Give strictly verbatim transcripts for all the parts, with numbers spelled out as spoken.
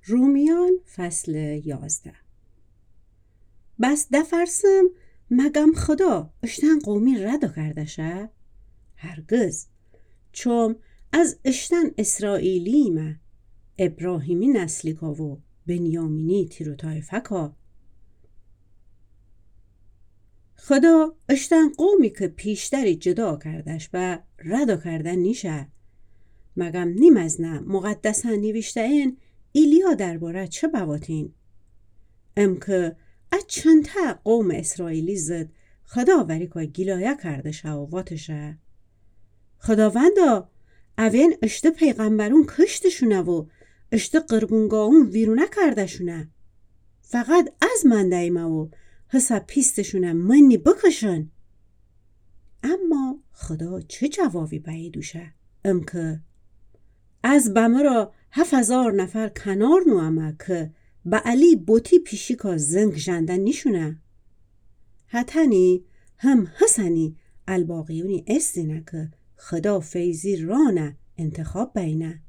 رومیان فصل یازده. بس دفرسم مگم خدا اشتن قومی ردو کردشه؟ هرگز. چون از اشتن اسرائیلیم ابراهیمی نسلی کا و بنیامینی تیرو طایفه کا. خدا اشتن قومی که پیشتری جدا کردش و ردو کردن نیشه. مگم نیم از نه مقدسن نوشته این ایلیا درباره چه بواتین؟ ام که از چند تا قوم اسرائیلی زد خدا وری که گلایه کرده شه و واتشه. خداوندا اوین اشته پیغمبرون کشتشونه و اشته قربونگاهون ویرونه کرده شونه. فقط از من دایمه و حساب پیستشونه منی بکشن. اما خدا چه جوابی بایدوشه؟ ام که از بمه را هفت هزار نفر کنار نوامه که با علی بوتی پیشی که زنگ جندن نیشونه. حتنی هم حسنی الباقیونی استینه که خدا فیزی رانه انتخاب بینه.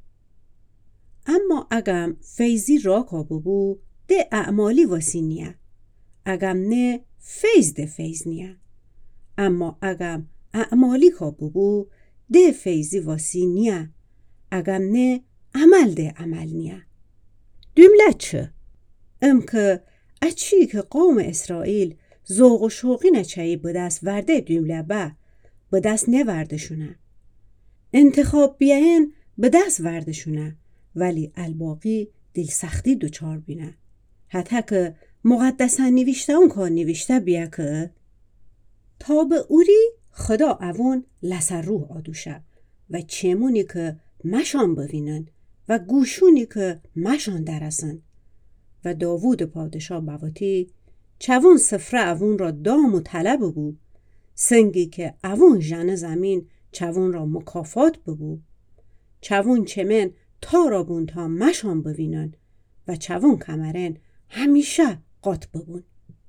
اما اگم فیزی را که ببو ده اعمالی واسی نیه. اگم نه فیز ده فیز نیه. اما اگم اعمالی که ببو ده فیزی واسی نیه. اگم نه عمل ده عمل نیه. دومله چه؟ ام که اچی که قوم اسرائیل ذوق و شوقی نچهی بدست ورده دومله با بدست نورده شونه. انتخاب بیاین بدست ورده شونه ولی الباقی دل سختی دوچار بینه. حتی که مقدسن نوشته اون که نوشته بیا که تا به اوری خدا اوون لسر روح آدوشه و چمونی که مشان بوینن و گوشونی که مشان درسن. و داوود پادشاه بواتی چوون سفره اوون را دام و طلب ببو، سنگی که اوون جن زمین چوون را مکافات ببو، چوون چمن تا را بون تا مشان بوینن و چوون کمرن همیشه قط ببون.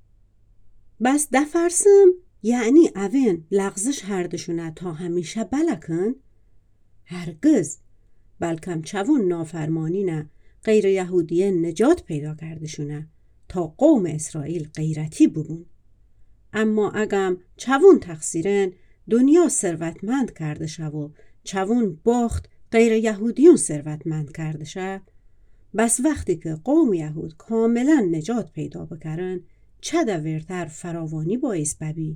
بس دفرسم یعنی اوین لغزش هردشونه تا همیشه بلکن؟ هرگز. بلکم چوون نافرمانی نه غیر یهودیه نجات پیدا کردشونه تا قوم اسرائیل غیرتی ببون. اما اگم چوون تقصیرن دنیا ثروتمند کرده شه و چوون باخت غیر یهودیون ثروتمند کرده شه، بس وقتی که قوم یهود کاملا نجات پیدا بکرن چه دورتر فراوانی باعث ببی.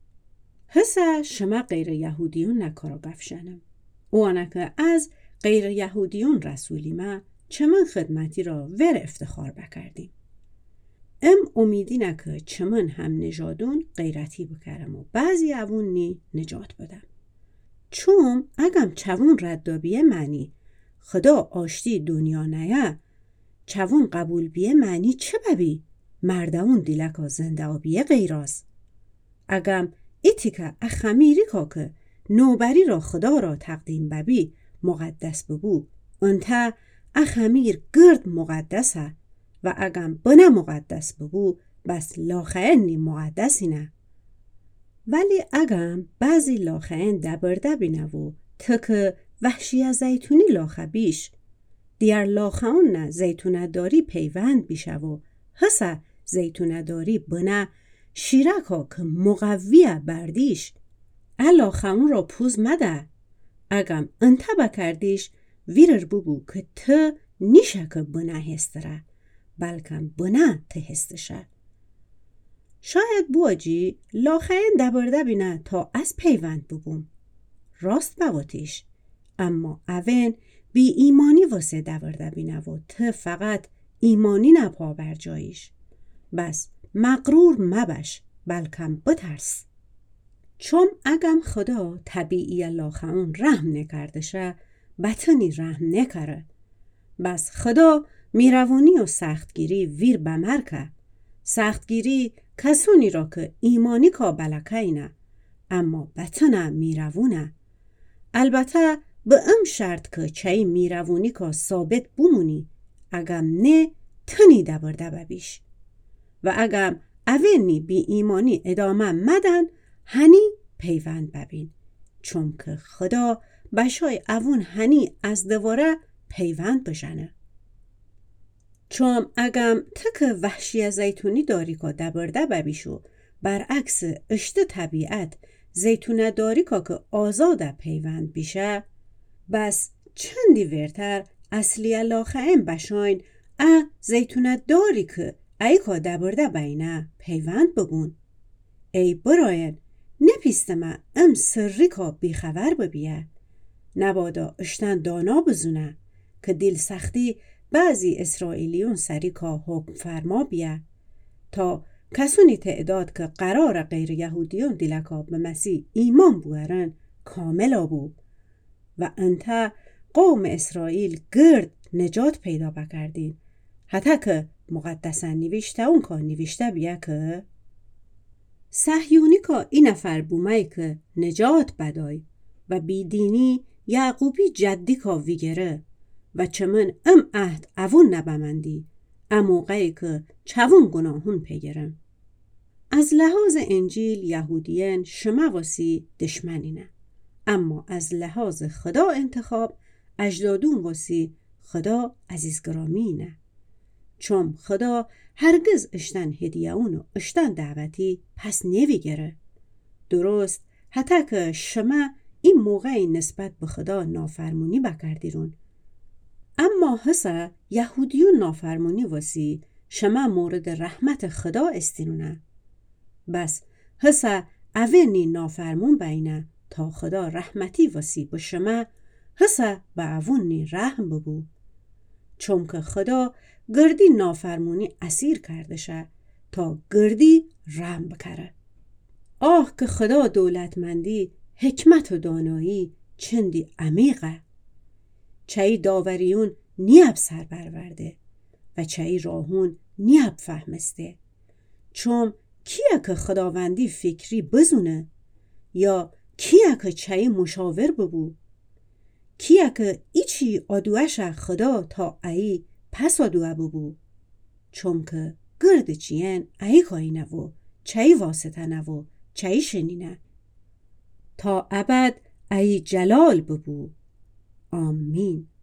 حسه شما غیر یهودیون نکارا گفشنم. اوانه که از غیر یهودیون رسولی ما چمن خدمتی را ور افتخار بکردیم. ام امیدی نکه چمن هم نجادون غیرتی بکرم و بعضی اوون نی نجات بدم. چون اگم چوون رد بیه معنی خدا آشتی دنیا نیه، چوون قبول بیه معنی چه ببی؟ مردمون دیلکا زنده بیه غیراز. اگم ایتی که اخمیری که که نوبری را خدا را تقدیم ببی مقدس ببو، انتا اخمیر گرد مقدسه و اگم بنا مقدس ببو بس لاخین نی مقدسی نه. ولی اگم بعضی لاخین دبرده بینه و تک وحشی زیتونی لاخه بیش دیار لاخون نه زیتونه داری پیوند بیشه و حسه زیتونه داری بنا شیرکا که مقویه بردیش الاخون را پوز مده. اگم انتبه کردیش ویرر ببو که ته نیشه که بنا هستره بلکم بنا ته هستشه. شاید بواجی لاخین دبرده بینه تا از پیوند ببوم. راست بواتیش. اما اوین بی ایمانی واسه دبرده بینه و ته فقط ایمانی نپا بر جاییش. بس مغرور مبش بلکم بترس. چون اگم خدا طبیعی لاخون رحم نکرده شه بطنی رحم نکره. بس خدا میروانی و سختگیری ویر بمر که. سختگیری کسونی را که ایمانی که بلکه اینه اما بطنه میروونه. البته به ام شرط که چای میروانی که ثابت بمونی اگم نه تنی دبرده ببیش. و اگم اوینی بی ایمانی ادامه مدن هنی پیوند ببین. چون که خدا بشای اوون هنی از دواره پیوند بشنه. چون اگم تک وحشی زیتونی داری که دبرده ببیشو برعکس اشت طبیعت زیتونه داری که آزاده پیوند بیشه، بس چندی ورتر اصلی علاقه ام بشاین ا زیتونه داری که ای که دبرده بینه پیوند ببون. ای براین نپیستمه ام سری که بیخبر ببیه، نبادا اشتن دانا بزونه که دل سختی بعضی اسرائیلیون سری که حکم فرما بیه تا کسونی تعداد که قرار غیر یهودیون دلکا به مسیح ایمان بوهرن کامل آبو و انت قوم اسرائیل گرد نجات پیدا بکردین، حتی که مقدسن نوشته اون که نوشته بیه که صهیونی که این نفر بومه که نجات بدای و بیدینی یعقوبی جدی که ویگره و چمن ام عهد اوون نبمندی اموقعی که چوون گناهون پیگرم. از لحاظ انجیل یهودیان شما واسی دشمنینه، اما از لحاظ خدا انتخاب اجدادون واسی خدا عزیزگرامینه، چون خدا هرگز اشتن هدیه اونو اشتن دعوتی پس نویگره. درست حتی که شما این موقعی نسبت به خدا نافرمونی بکردیرون، اما حسا یهودیون نافرمونی واسی شما مورد رحمت خدا استینونه. بس حسا اونی نافرمون بینه تا خدا رحمتی واسی با شما حسا به اونی رحم ببو، چون که خدا گردی نافرمونی اسیر کرده شه تا گردی رحم بکره. آه که خدا دولتمندی حکمت و دانایی چندی عمیقه، چایی داوریون نیاب سر برورده و چایی راهون نیاب فهمسته، چون کیه که خداوندی فکری بزونه یا کیه که چایی مشاور ببو، کیه که ایچی آدوش خدا تا ای پس آدوه ببو، چون که گرد چیین ای کاینه و چایی واسطه نه و چایی شنینه تا ابد ای جلال ببو. آمین.